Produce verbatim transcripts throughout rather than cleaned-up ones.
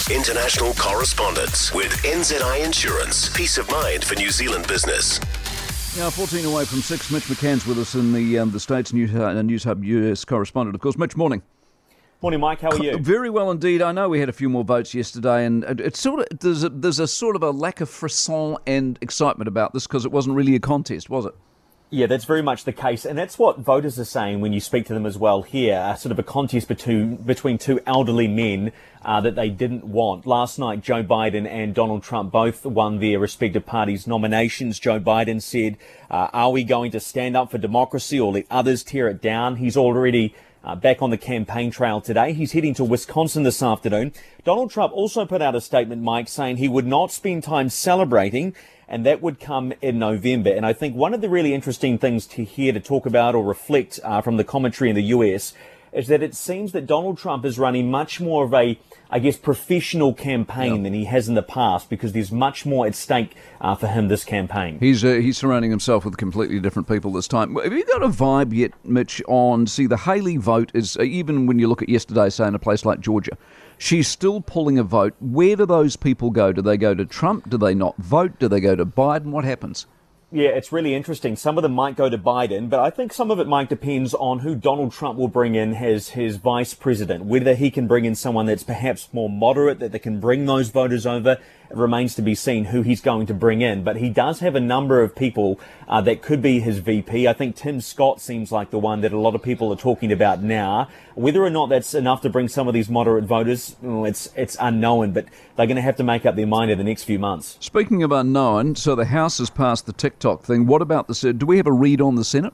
international correspondence with N Z I Insurance. Peace of mind for New Zealand business. Now, fourteen away from six, Mitch McCann's with us in the um, the States News, uh, News Hub U S correspondent. Of course, Mitch, morning. Morning, Mike. How are you? Very well indeed. I know we had a few more votes yesterday, and it's sort of there's a, there's a sort of a lack of frisson and excitement about this because it wasn't really a contest, was it? Yeah, that's very much the case, and that's what voters are saying when you speak to them as well here, uh, sort of a contest between, between two elderly men uh, that they didn't want. Last night, Joe Biden and Donald Trump both won their respective parties' nominations. Joe Biden said, uh, are we going to stand up for democracy or let others tear it down? He's already Uh, back on the campaign trail today. He's heading to Wisconsin this afternoon. Donald Trump also put out a statement, Mike, saying he would not spend time celebrating, and that would come in November. And I think one of the really interesting things to hear, to talk about or reflect uh, from the commentary in the U S is that it seems that Donald Trump is running much more of a, I guess, professional campaign yeah. than he has in the past, because there's much more at stake uh, for him this campaign. He's uh, he's surrounding himself with completely different people this time. Have you got a vibe yet, Mitch, on, see, the Haley vote is, uh, even when you look at yesterday, say, in a place like Georgia, she's still pulling a vote. Where do those people go? Do they go to Trump? Do they not vote? Do they go to Biden? What happens? Yeah, it's really interesting. Some of them might go to Biden, but I think some of it, Mike, depends on who Donald Trump will bring in as his vice president. Whether he can bring in someone that's perhaps more moderate, that they can bring those voters over, it remains to be seen who he's going to bring in. But he does have a number of people uh, that could be his V P. I think Tim Scott seems like the one that a lot of people are talking about now. Whether or not that's enough to bring some of these moderate voters, well, it's it's unknown, but they're going to have to make up their mind in the next few months. Speaking of unknown, so the House has passed the TikTok thing. What about the Senate? Do we have a read on the Senate?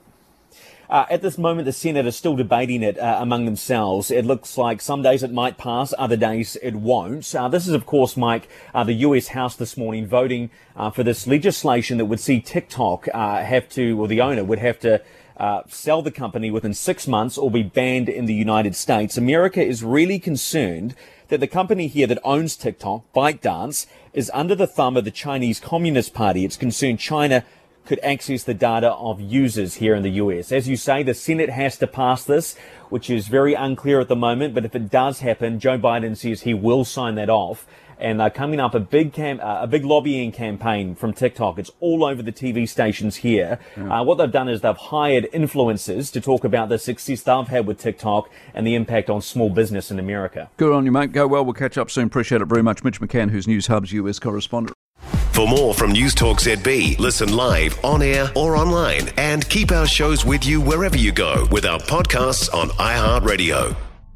Uh, at this moment, the Senate is still debating it uh, among themselves. It looks like some days it might pass, other days it won't. Uh, this is, of course, Mike, uh, the U S House this morning voting uh, for this legislation that would see TikTok uh, have to, or the owner would have to uh, sell the company within six months or be banned in the United States. America is really concerned that the company here that owns TikTok, ByteDance, is under the thumb of the Chinese Communist Party. It's concerned China could access the data of users here in the U S. As you say, the Senate has to pass this, which is very unclear at the moment, but if it does happen, Joe Biden says he will sign that off. And uh, coming up, a big cam- uh, a big lobbying campaign from TikTok. It's all over the T V stations here. Yeah. Uh, what they've done is they've hired influencers to talk about the success they've had with TikTok and the impact on small business in America. Good on you, mate. Go well. We'll catch up soon. Appreciate it very much. Mitch McCann, who's News Hub's U S correspondent. For more from News Talk Z B, listen live, on air or online, and keep our shows with you wherever you go with our podcasts on iHeartRadio.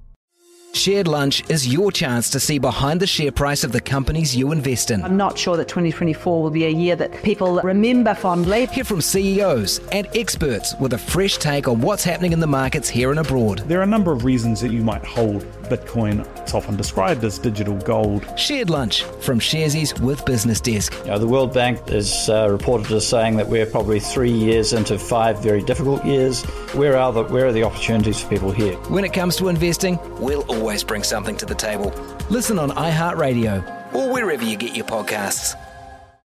Shared Lunch is your chance to see behind the share price of the companies you invest in. I'm not sure that twenty twenty-four will be a year that people remember fondly. Hear from C E Os and experts with a fresh take on what's happening in the markets here and abroad. There are a number of reasons that you might hold Bitcoin. It's often described as digital gold. Shared Lunch from Sharesies with Business Desk. You know, the World Bank is uh, reported as saying that we're probably three years into five very difficult years. Where are the where are the opportunities for people here? When it comes to investing, we'll always bring something to the table. Listen on iHeartRadio or wherever you get your podcasts.